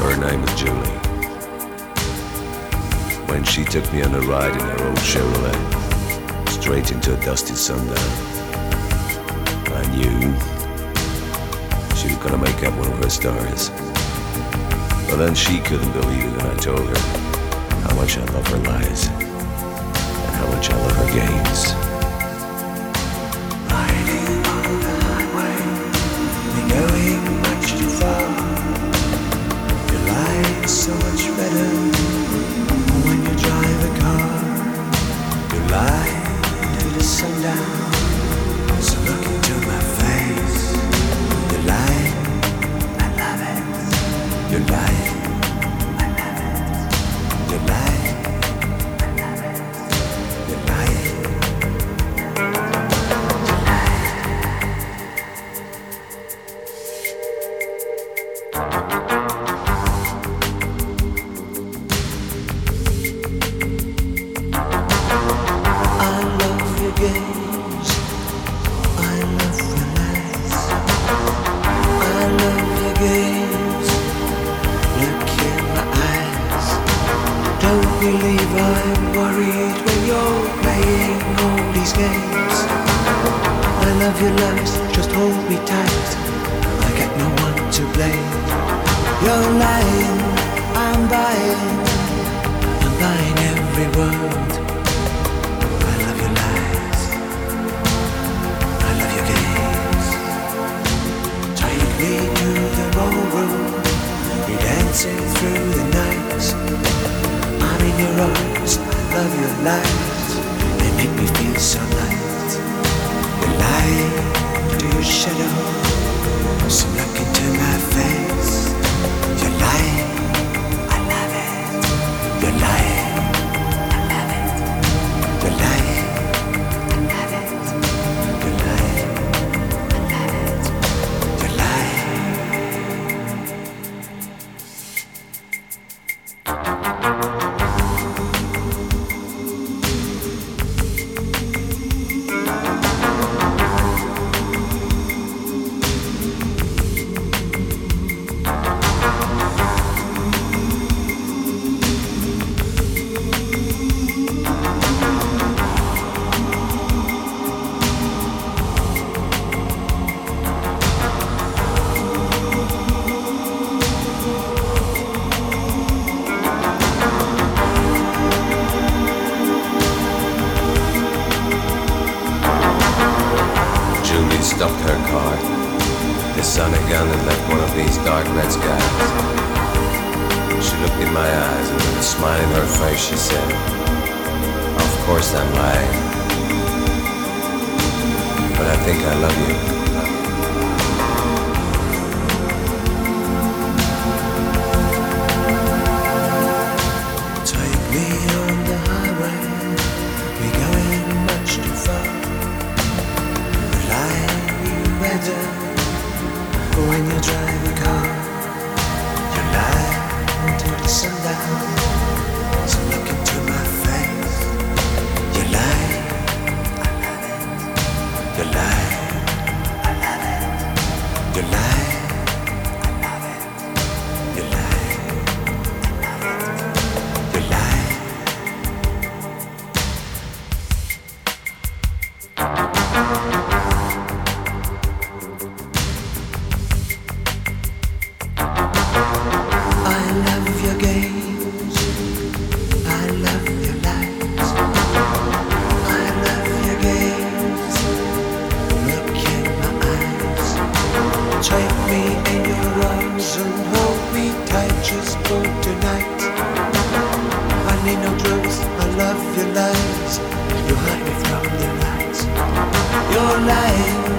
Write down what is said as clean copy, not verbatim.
Her name was Julie. When she took me on a ride in her old Chevrolet, straight into a dusty sundown, I knew she was gonna make up one of her stories. But then she couldn't believe it when I told her how much I love her lies and how much I love her games. Riding on the highway, we're going much too far. Your life's so much better when you drive a car. You lie to the sundown, so look into my face. You lie, I love it. You lie, I love it. You lie, I love it. You lie. Believe I'm worried when you're playing all these games. I love your lies, just hold me tight. I got no one to blame. You're lying, I'm buying every word. I love your lies, I love your games. Take me to the ballroom, you're dancing through the night. In your arms, I love your light. They make me feel so light. You lie to your shadow, so look into my face. You lie, I love it. You lie, I love it. You lie, I love it. You lie, I love it. You lie. Stopped her car, the sun had gone and left one of these dark red skies. She looked in my eyes and with a smile in her face she said, "Of course I'm lying, but I think I love you." Take me on the highway, we're going much too far. Better when you drive a car. You lie until the sundown, so look into my face. You lie, I love it. You lie, I love it. You lie, I love it. You lie, I love it. You lie. Take me in your arms and hold me tight just for tonight. I need no drugs, I love your lies. You hide me from the lights. You're lying.